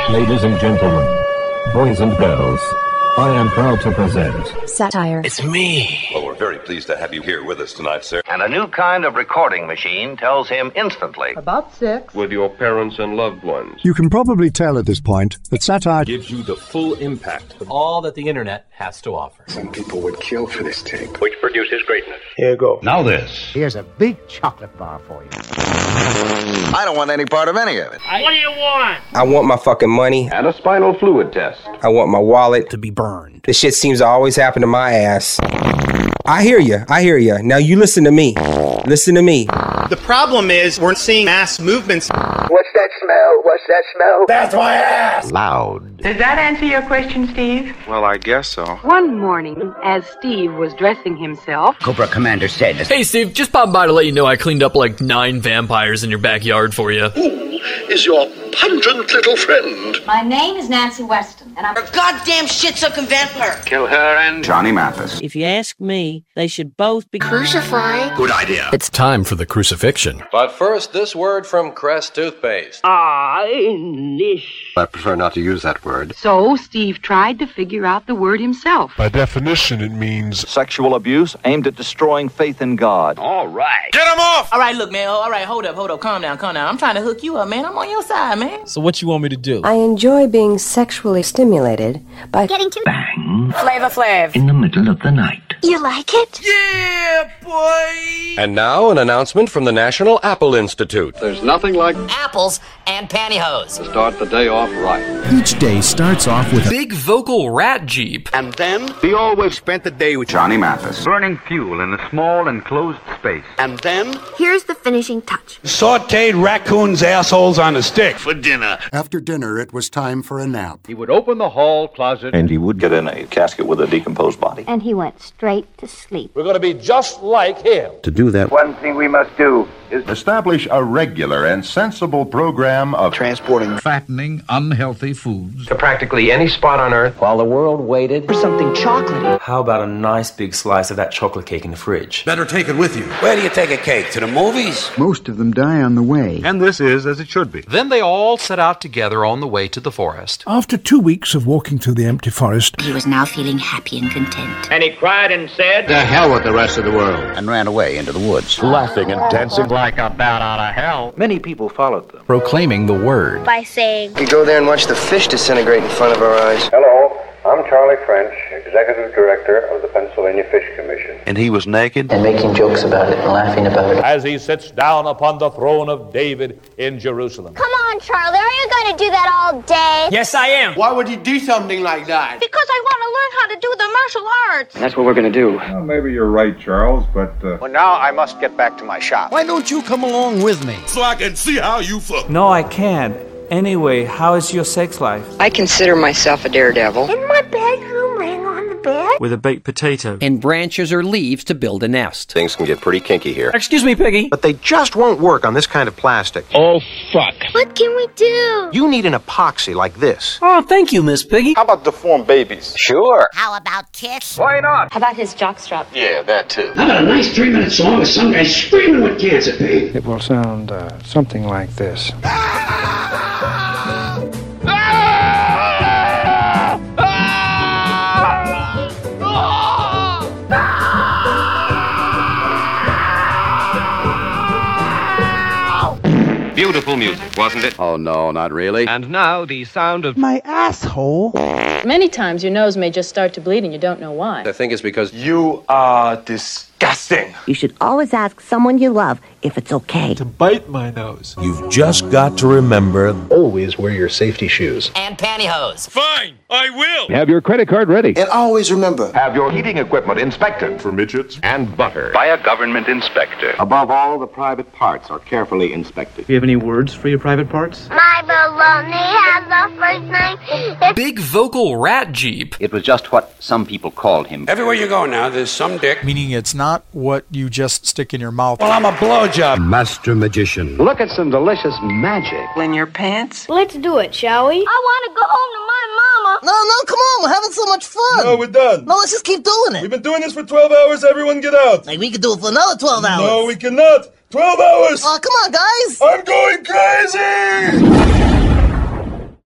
Ladies and gentlemen, boys and girls, I am proud to present Satire. It's me. Well, we're very pleased to have you here with us tonight, sir. And a new kind of recording machine tells him instantly. About 6. With your parents and loved ones. You can probably tell at this point that satire Gives you the full impact of all that the internet has to offer. Some people would kill for this tape. Which produces greatness. Here you go. Now this. Here's a big chocolate bar for you. I don't want any part of any of it. What do you want? I want my fucking money. And a spinal fluid test. I want my wallet To be burned. This shit seems to always happen to my ass. I hear you. Now you listen to me. The problem is we're seeing mass movements. What's that smell? That's my ass! Loud. Does that answer your question, Steve? Well, I guess so. One morning, as Steve was dressing himself, Cobra Commander said, "Hey, Steve, just popping by to let you know I cleaned up like 9 vampires in your backyard for you." Who is your pungent little friend? My name is Nancy Weston, and I'm a goddamn shit-sucking vampire. Kill her and Johnny Mathis. If you ask me, they should both be crucified. Good idea. It's time for the crucifixion. But first, this word from Crest Toothpaste. I prefer not to use that word. So Steve tried to figure out the word himself. By definition, it means Sexual abuse aimed at destroying faith in God. All right. Get him off! All right, look, man. All right, hold up. Calm down. I'm trying to hook you up, man. I'm on your side, man. So what you want me to do? I enjoy being sexually stimulated by Getting to Bang. Flavor Flav. In the middle of the night. You like it? Yeah, boy! And now an announcement from the National Apple Institute. There's nothing like Apples and pantyhose. to start the day off right. Each day starts off with Big vocal rat jeep. And then, we always spent the day with Johnny Mathis. Burning fuel in a small enclosed space. And then, Here's the finishing touch. sauteed raccoons' assholes on a stick. for dinner. After dinner, it was time for a nap. He would open the hall closet. And he would get in a casket with a decomposed body. And he went straight to sleep. We're going to be just like him. To do that, One thing we must do is establish a regular and sensible program of Transporting. fattening unhealthy foods. To practically any spot on Earth. While the world waited for something chocolatey. How about a nice big slice of that chocolate cake in the fridge? Better take it with you. Where do you take a cake? To the movies? Most of them die on the way. And this is as it should be. Then they all set out together on the way to the forest. After 2 weeks of walking through the empty forest, He was now feeling happy and content. And he cried and said, The hell with the rest of the world. And ran away into the woods. laughing and dancing like a bat out of hell. Many people followed them. Proclaiming the word. By saying, We go there and watch the fish disintegrate in front of our eyes. Hello, I'm Charlie French, Executive Director of the Pennsylvania Fish Commission. And he was naked. And making jokes about it and laughing about it. As he sits down upon the throne of David in Jerusalem. Come on, Charlie, are you going to do that all day? Yes, I am. Why would you do something like that? Because I want to learn how to do the martial arts. That's what we're going to do. Well, maybe you're right, Charles, but... Well, now I must get back to my shop. Why don't you come along with me? so I can see how you fuck. No, I can't. Anyway, how is your sex life? I consider myself a daredevil. In my bedroom, laying on the bed. With a baked potato. And branches or leaves to build a nest. Things can get pretty kinky here. Excuse me, Piggy. But they just won't work on this kind of plastic. Oh, fuck. What can we do? You need an epoxy like this. Oh, thank you, Miss Piggy. How about deformed babies? Sure. How about Kiss? Why not? How about his jockstrap? Yeah, that too. How about a nice 3-minute song with some guy screaming with cancer pain? It will sound something like this. Beautiful music, wasn't it? Oh, no, not really. And now the sound of... My asshole. Many times your nose may just start to bleed and you don't know why. I think it's because... You are disgusting. you should always ask someone you love if it's okay. Bite my nose. You've just got to remember. Always wear your safety shoes. And pantyhose. Fine, I will. Have your credit card ready. And always remember, Have your heating equipment inspected for midgets and butter by a government inspector. above all, the private parts are carefully inspected. Do you have any words for your private parts? My baloney has a first name. Big vocal rat jeep. It was just what some people called him. Everywhere you go now, there's some dick. meaning it's not what you just stick in your mouth. Well, I'm a blowjob. Master magician. Look at some delicious magic. In your pants? Let's do it, shall we? I want to go home to my mama. No, come on. We're having so much fun. No, we're done. No, let's just keep doing it. We've been doing this for 12 hours. Everyone get out. Like, we could do it for another 12 hours. No, we cannot. 12 hours. Oh, come on, guys. I'm going crazy.